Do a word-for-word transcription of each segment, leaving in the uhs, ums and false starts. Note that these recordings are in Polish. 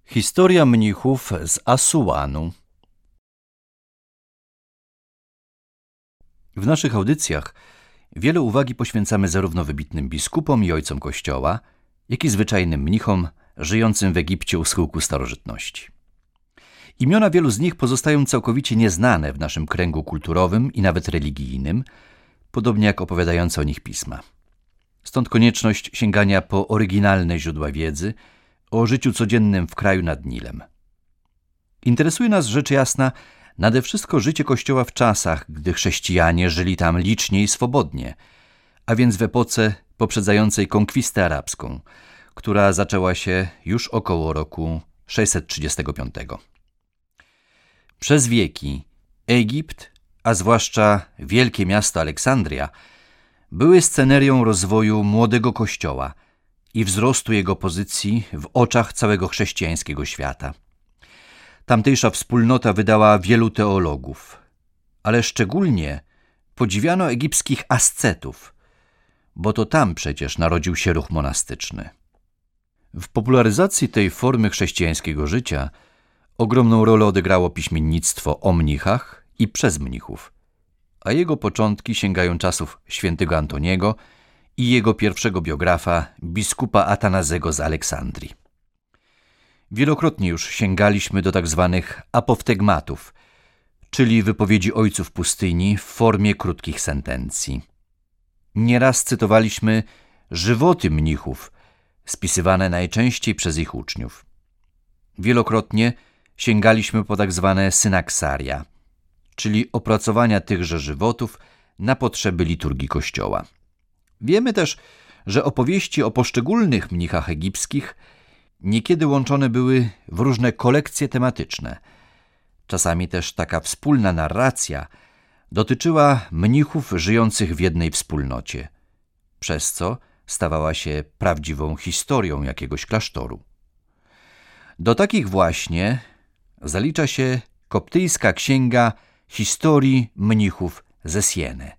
Historia mnichów z Asuanu. W naszych audycjach wiele uwagi poświęcamy zarówno wybitnym biskupom i ojcom Kościoła, jak i zwyczajnym mnichom żyjącym w Egipcie u schyłku starożytności. Imiona wielu z nich pozostają całkowicie nieznane w naszym kręgu kulturowym i nawet religijnym, podobnie jak opowiadające o nich pisma. Stąd konieczność sięgania po oryginalne źródła wiedzy o życiu codziennym w kraju nad Nilem. Interesuje nas rzecz jasna nade wszystko życie Kościoła w czasach, gdy chrześcijanie żyli tam licznie i swobodnie, a więc w epoce poprzedzającej konkwistę arabską, która zaczęła się już około roku sześćset trzydziestego piątego. Przez wieki Egipt, a zwłaszcza wielkie miasto Aleksandria, były scenerią rozwoju młodego Kościoła i wzrostu jego pozycji w oczach całego chrześcijańskiego świata. Tamtejsza wspólnota wydała wielu teologów, ale szczególnie podziwiano egipskich ascetów, bo to tam przecież narodził się ruch monastyczny. W popularyzacji tej formy chrześcijańskiego życia ogromną rolę odegrało piśmiennictwo o mnichach i przez mnichów, a jego początki sięgają czasów świętego Antoniego i jego pierwszego biografa, biskupa Atanazego z Aleksandrii. Wielokrotnie już sięgaliśmy do tak zwanych apoftegmatów, czyli wypowiedzi ojców pustyni w formie krótkich sentencji. Nieraz cytowaliśmy żywoty mnichów, spisywane najczęściej przez ich uczniów. Wielokrotnie sięgaliśmy po tak zwane synaksaria, czyli opracowania tychże żywotów na potrzeby liturgii Kościoła. Wiemy też, że opowieści o poszczególnych mnichach egipskich niekiedy łączone były w różne kolekcje tematyczne. Czasami też taka wspólna narracja dotyczyła mnichów żyjących w jednej wspólnocie, przez co stawała się prawdziwą historią jakiegoś klasztoru. Do takich właśnie zalicza się koptyjska księga historii mnichów ze Sieny.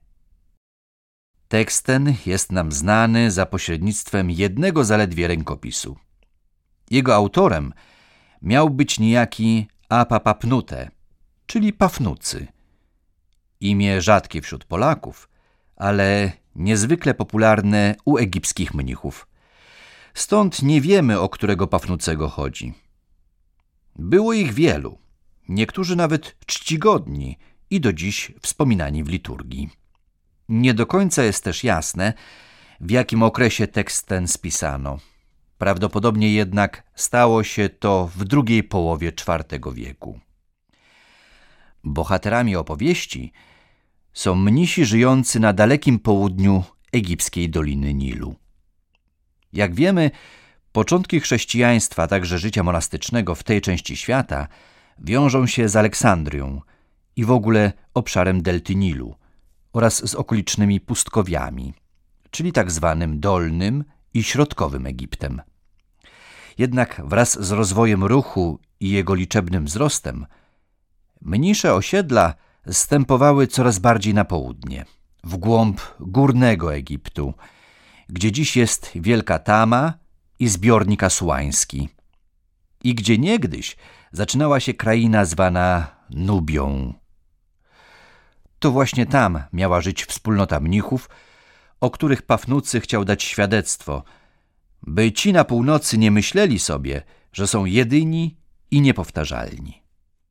Tekst ten jest nam znany za pośrednictwem jednego zaledwie rękopisu. Jego autorem miał być niejaki Apapapnute, czyli Pafnucy. Imię rzadkie wśród Polaków, ale niezwykle popularne u egipskich mnichów. Stąd nie wiemy, o którego Pafnucego chodzi. Było ich wielu, niektórzy nawet czcigodni i do dziś wspominani w liturgii. Nie do końca jest też jasne, w jakim okresie tekst ten spisano. Prawdopodobnie jednak stało się to w drugiej połowie czwartego wieku. Bohaterami opowieści są mnisi żyjący na dalekim południu egipskiej Doliny Nilu. Jak wiemy, początki chrześcijaństwa, a także życia monastycznego w tej części świata wiążą się z Aleksandrią i w ogóle obszarem delty Nilu oraz z okolicznymi pustkowiami, czyli tak zwanym Dolnym i Środkowym Egiptem. Jednak wraz z rozwojem ruchu i jego liczebnym wzrostem mniejsze osiedla zstępowały coraz bardziej na południe, w głąb górnego Egiptu, gdzie dziś jest Wielka Tama i zbiornik asuański i gdzie niegdyś zaczynała się kraina zwana Nubią. To właśnie tam miała żyć wspólnota mnichów, o których Pafnucy chciał dać świadectwo, by ci na północy nie myśleli sobie, że są jedyni i niepowtarzalni.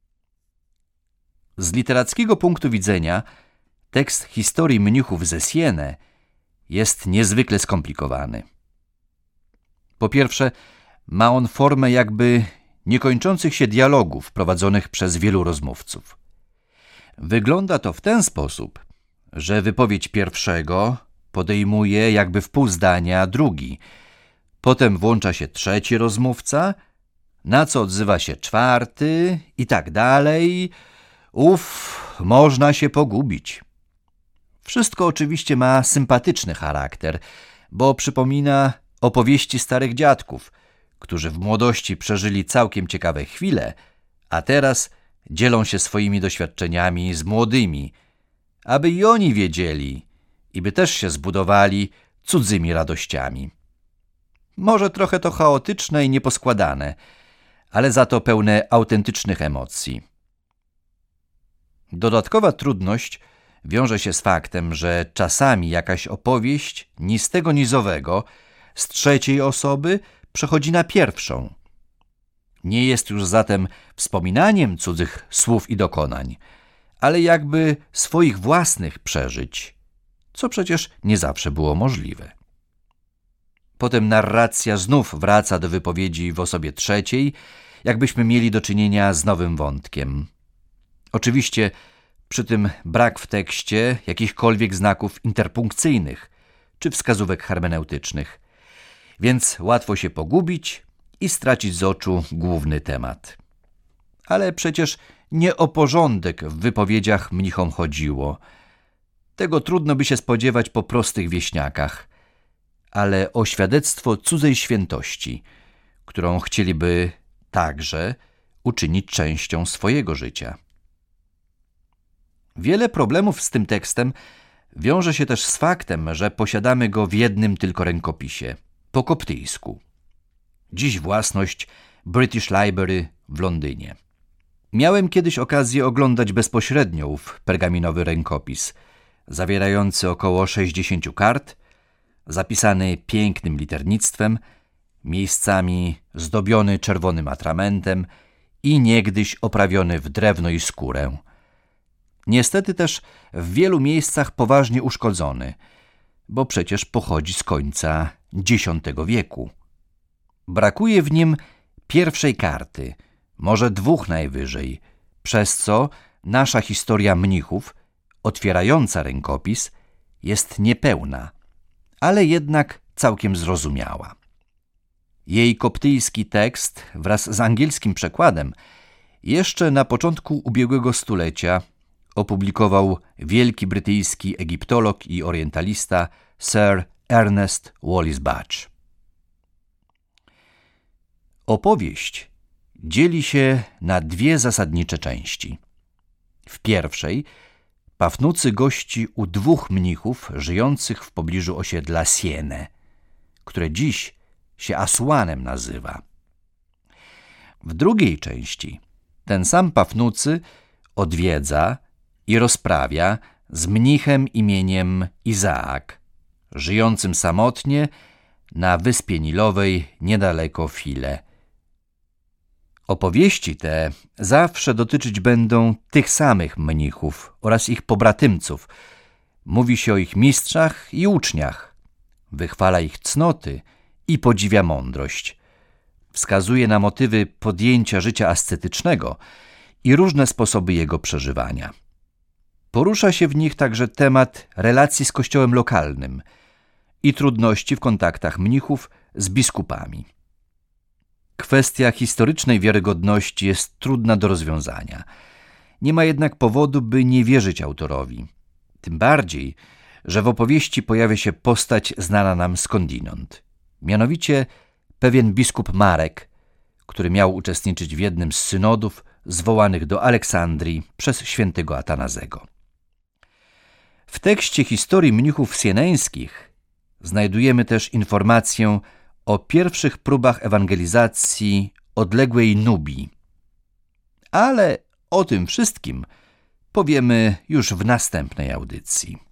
Z literackiego punktu widzenia tekst historii mnichów ze Sieny jest niezwykle skomplikowany. Po pierwsze, ma on formę jakby niekończących się dialogów prowadzonych przez wielu rozmówców. Wygląda to w ten sposób, że wypowiedź pierwszego podejmuje jakby w pół zdania drugi, potem włącza się trzeci rozmówca, na co odzywa się czwarty i tak dalej. Uf, można się pogubić. Wszystko oczywiście ma sympatyczny charakter, bo przypomina opowieści starych dziadków, którzy w młodości przeżyli całkiem ciekawe chwile, a teraz dzielą się swoimi doświadczeniami z młodymi, aby i oni wiedzieli i by też się zbudowali cudzymi radościami. Może trochę to chaotyczne i nieposkładane, ale za to pełne autentycznych emocji. Dodatkowa trudność wiąże się z faktem, że czasami jakaś opowieść ni z tego nizowego z trzeciej osoby przechodzi na pierwszą. Nie jest już zatem wspominaniem cudzych słów i dokonań, ale jakby swoich własnych przeżyć, co przecież nie zawsze było możliwe. Potem narracja znów wraca do wypowiedzi w osobie trzeciej, jakbyśmy mieli do czynienia z nowym wątkiem. Oczywiście przy tym brak w tekście jakichkolwiek znaków interpunkcyjnych czy wskazówek hermeneutycznych, więc łatwo się pogubić i stracić z oczu główny temat. Ale przecież nie o porządek w wypowiedziach mnichom chodziło. Tego trudno by się spodziewać po prostych wieśniakach, ale o świadectwo cudzej świętości, którą chcieliby także uczynić częścią swojego życia. Wiele problemów z tym tekstem wiąże się też z faktem, że posiadamy go w jednym tylko rękopisie, po koptyjsku. Dziś własność British Library w Londynie. Miałem kiedyś okazję oglądać bezpośrednio ów pergaminowy rękopis, zawierający około sześćdziesiąt kart, zapisany pięknym liternictwem, miejscami zdobiony czerwonym atramentem i niegdyś oprawiony w drewno i skórę. Niestety też w wielu miejscach poważnie uszkodzony, bo przecież pochodzi z końca dziesiątego wieku. Brakuje w nim pierwszej karty, może dwóch najwyżej, przez co nasza historia mnichów, otwierająca rękopis, jest niepełna, ale jednak całkiem zrozumiała. Jej koptyjski tekst wraz z angielskim przekładem jeszcze na początku ubiegłego stulecia opublikował wielki brytyjski egiptolog i orientalista Sir Ernest Wallis Budge. Opowieść dzieli się na dwie zasadnicze części. W pierwszej Pafnucy gości u dwóch mnichów żyjących w pobliżu osiedla Sienne, które dziś się Asuanem nazywa. W drugiej części ten sam Pafnucy odwiedza i rozprawia z mnichem imieniem Izaak, żyjącym samotnie na wyspie Nilowej niedaleko File. Opowieści te zawsze dotyczyć będą tych samych mnichów oraz ich pobratymców. Mówi się o ich mistrzach i uczniach, wychwala ich cnoty i podziwia mądrość. Wskazuje na motywy podjęcia życia ascetycznego i różne sposoby jego przeżywania. Porusza się w nich także temat relacji z kościołem lokalnym i trudności w kontaktach mnichów z biskupami. Kwestia historycznej wiarygodności jest trudna do rozwiązania. Nie ma jednak powodu, by nie wierzyć autorowi. Tym bardziej, że w opowieści pojawia się postać znana nam skądinąd. Mianowicie pewien biskup Marek, który miał uczestniczyć w jednym z synodów zwołanych do Aleksandrii przez świętego Atanazego. W tekście historii mnichów sieneńskich znajdujemy też informację o pierwszych próbach ewangelizacji odległej Nubii. Ale o tym wszystkim powiemy już w następnej audycji.